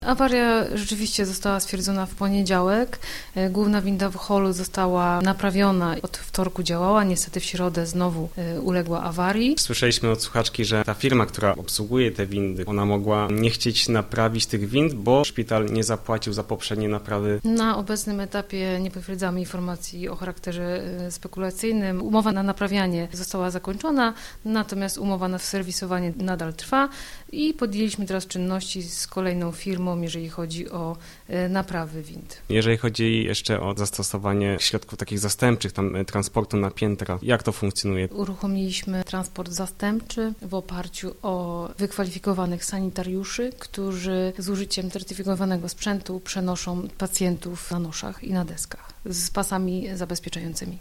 Awaria rzeczywiście została stwierdzona w poniedziałek. Główna winda w holu została naprawiona. Od wtorku działała, niestety w środę znowu uległa awarii. Słyszeliśmy od słuchaczki, że ta firma, która obsługuje te windy, ona mogła nie chcieć naprawić tych wind, bo szpital nie zapłacił za poprzednie naprawy. Na obecnym etapie nie potwierdzamy informacji o charakterze spekulacyjnym. Umowa na naprawianie została zakończona, natomiast umowa na serwisowanie nadal trwa i podjęliśmy teraz czynności z kolejną firmą, jeżeli chodzi o naprawy wind. Jeżeli chodzi jeszcze o zastosowanie środków takich zastępczych, transportu na piętra, jak to funkcjonuje? Uruchomiliśmy transport zastępczy w oparciu o wykwalifikowanych sanitariuszy, którzy z użyciem certyfikowanego sprzętu przenoszą pacjentów na noszach i na deskach z pasami zabezpieczającymi.